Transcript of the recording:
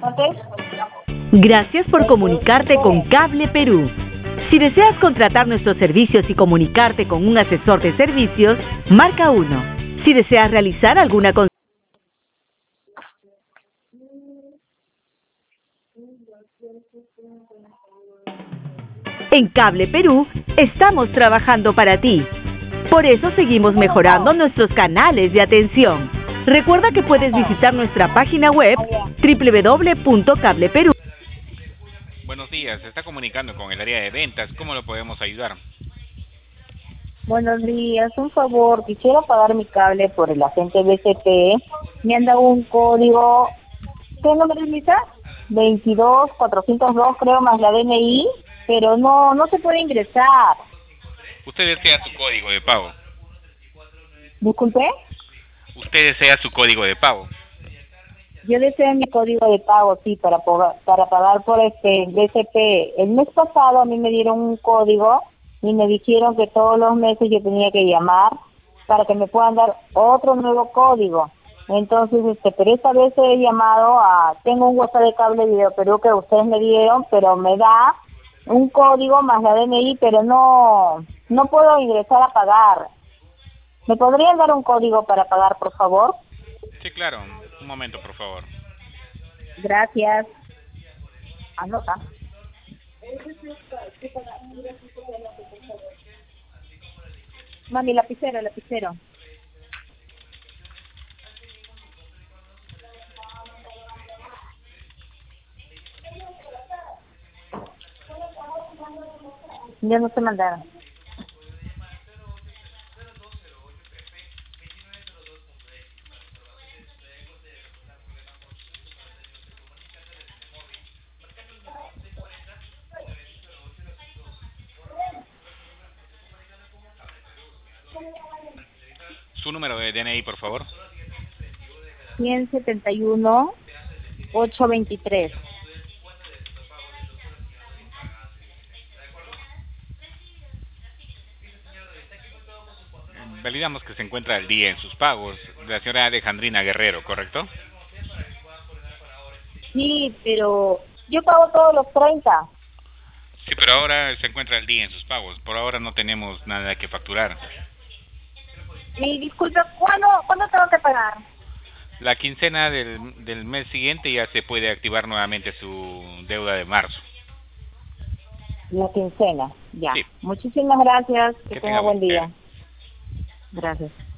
Gracias por comunicarte con Cable Perú. Si deseas contratar nuestros servicios y comunicarte con un asesor de servicios, marca 1. Si deseas realizar alguna consulta, en Cable Perú estamos trabajando para ti. Por eso seguimos mejorando nuestros canales de atención. Recuerda que puedes visitar nuestra página web www.cableperú. Buenos días, se está comunicando con el área de ventas. ¿Cómo lo podemos ayudar? Buenos días, un favor, quisiera pagar mi cable por el agente BCP. Me han dado un código, ¿qué número es, Lisa? 22402 creo, más la DNI, pero no se puede ingresar. Usted desea su código de pago. Disculpe, Usted desea su código de pago. yo deseo mi código de pago, sí, para pagar por BCP. El mes pasado a mí me dieron un código y me dijeron que todos los meses yo tenía que llamar para que me puedan dar otro nuevo código. Entonces, pero esta vez he llamado tengo un WhatsApp de Cable Video Perú que ustedes me dieron, pero me da un código más la DNI, pero no puedo ingresar a pagar. ¿Me podrían dar un código para pagar, por favor? Sí, claro. Un momento, por favor. Gracias. Anota. Mami, lapicero. Ya no se mandaron. Su número de DNI, por favor. 171-823. Validamos que se encuentra al día en sus pagos. La señora Alejandrina Guerrero, ¿correcto? Sí, pero yo pago todos los 30. Sí, pero ahora se encuentra al día en sus pagos. Por ahora no tenemos nada que facturar. Y disculpe, ¿cuándo tengo que pagar? La quincena del mes siguiente ya se puede activar nuevamente su deuda de marzo. La quincena, ya. Sí. Muchísimas gracias. Que Que tenga tenga buen buen día. día. Gracias.